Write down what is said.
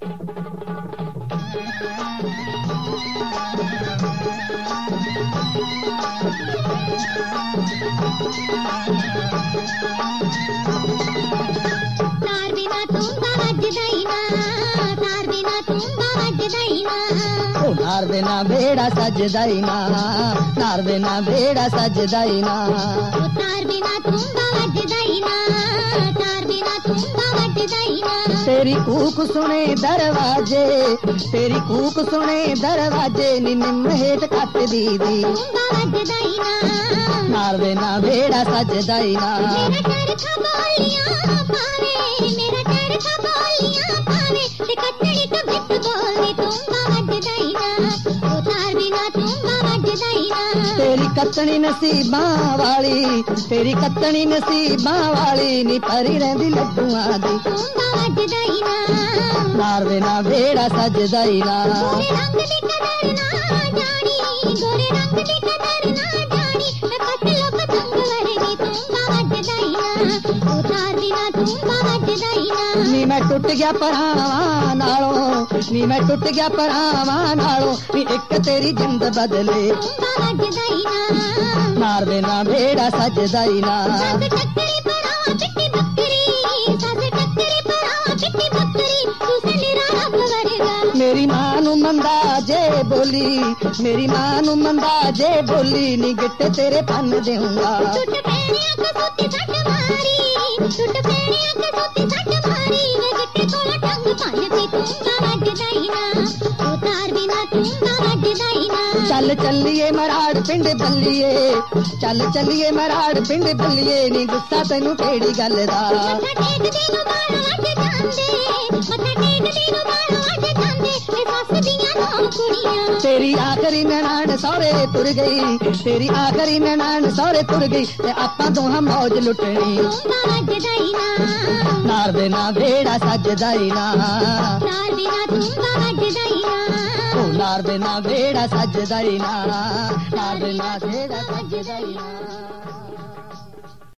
नार बिना बेड़ा सजदा ही ना, नार बिना बेड़ा सजदा ही ना, तार बिना तूंगा वजदा ही ना, तार बिना तूंगा वजदा ही ना। तेरी कूक सुने दरवाजे, तेरी कूक सुने दरवाजे, नी निम हेठ कट दीदी, तूंगा वजदा ही ना, नार बिना बेड़ा सजदा ही ना। मेरा चरखा बोलियां पावे, मेरा चरखा बोलियां पावे, ते कटड़ी तो बिट बोले तूंगा वजदा ही ना, तार बिना तूंगा वजदा ही ना। तेरी कतनी नसीबां वाली, तेरी कतनी नसीबां वाली, नी परी रहंदी लड्डूआं दी, तूंगा वजदा ही ना, नार बिना बेड़ा सजदा ही ना। गोरे रंग दी कदर ना जानी, गोरे रंग दी कदर ना जानी, मैं कट लो पतंग वर्गी तूंगा वजदा ही ना, तार बिना तूंगा वजदा ही ना। नी मैं टुट गया परावां नालों, नी मैं टुट गया परावां नालों, नी एक तेरी जिंद बदले, तूंगा वजदा ही ना, नार बिना बेड़ा सजदा ही ना। सस टक्करी परावां पिट्टी बकरी, सस टक्करी परावां पिट्टी बकरी, तू सनेरा रब वर्गा। मेरी मां नू मंदा जे बोली, मेरी मां नू मंदा जे बोली, नी गिट्टे तेरे पन देऊंगा, टुट पैणियां कसूती सट मारी, टुट पैणियां कसूती सट मारी, वे गिट्टे कोला टंग भंजती तूंगा वजदा ही ना, तार बिना तूंगा वजदा ही ना। चल चलिए मराड़ पिंड बल्लिए, चल चलिए मराड़ पिंड बल्लिए, नी गुस्सा तैनू केड़ी गल दा, मत्था टेकदी नूं बाल वज जांदे, मत्था टेकदी नूं बाल वज जांदे, वे सस दियां नौ कुड़ियां। तेरी आखरी ननाण सौरे तुर गई, तेरी आखरी ननाण सौरे तुर गई, ते आपां दोहां मौज लुटनी, तूंगा वजदा ही ना, नार बिना बेड़ा सजदा ही ना, तार बिना तूंगा वजदा ही ना, ओ नार बिना बेड़ा सजदा ही ना, नार बिना बेड़ा सजदा ही ना।